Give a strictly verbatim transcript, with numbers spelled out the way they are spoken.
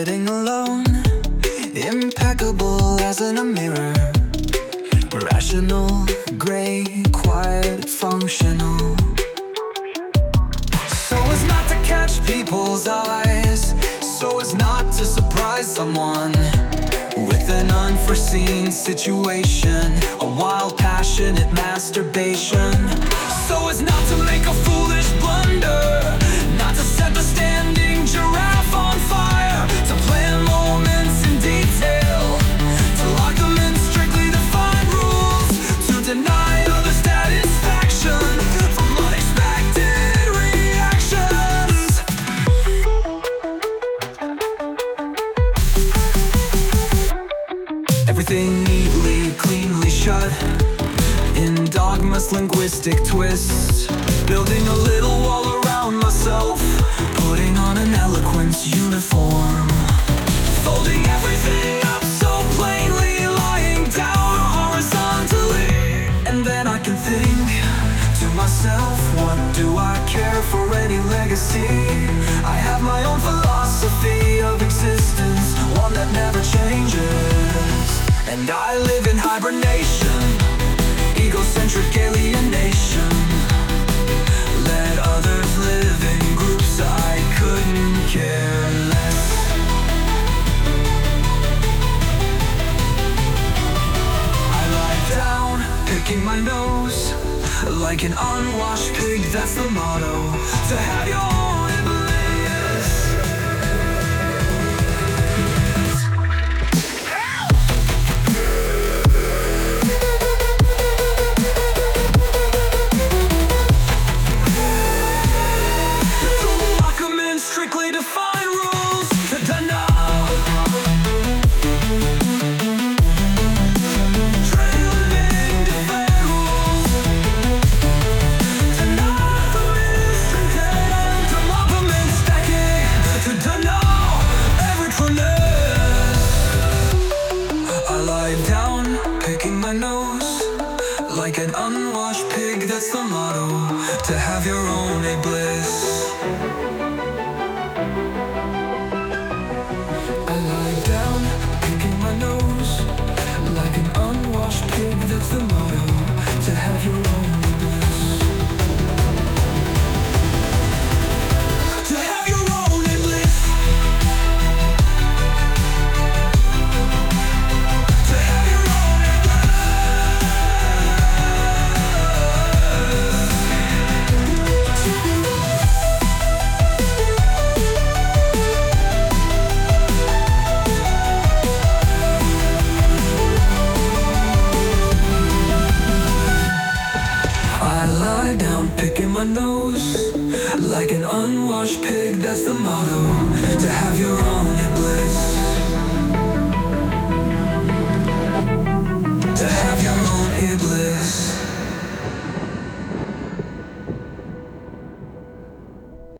sitting alone, impeccable as in a mirror. Rational, gray, quiet, functional, so as not to catch people's eyes, so as not to surprise someone with an unforeseen situation, a wild, passionate masturbation, so as not to make a foolish blunder, not to set the standing giraffe on fire, to plan moments in detail, to lock them in strictly defined rules, to deny others satisfaction from unexpected reactions. Everything neatly, cleanly shut in dogma's linguistic twist, building a little wall around myself, putting on an eloquence uniform, folding everything up so plainly, lying down horizontally. And then I can think to myself, what do I care for any legacy? I have my own philosophy of existence, one that never changes. And I live in hibernation, egocentric alienation. Let others live in groups, I couldn't care less. I lie down, picking my nose, like an unwashed pig, that's the motto. To have your own bliss. Strictly defined rules to deny, trailing defined rules, to not the miscontent, to love them in stacking, to deny every trueness. I lie down, picking my nose, like an unwashed pig, that's the motto. To have your own a bliss. I lie down, picking my nose, like an unwashed pig, that's the motto. To have your own bliss. To have your own bliss. To have your own bliss. I lie down, picking my nose, like an unwashed pig, that's the motto. To have your own